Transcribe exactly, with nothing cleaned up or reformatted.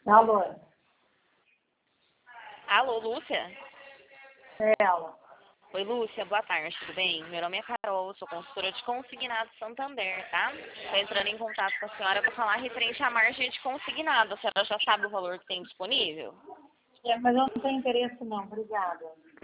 Alô? Alô, Lúcia? É ela. Oi, Lúcia, boa tarde, tudo bem? Meu nome é Carol, sou consultora de consignado Santander, tá? Estou entrando em contato com a senhora para falar referente à margem de consignado. A senhora já sabe o valor que tem disponível? É, mas eu não tenho interesse não, obrigada.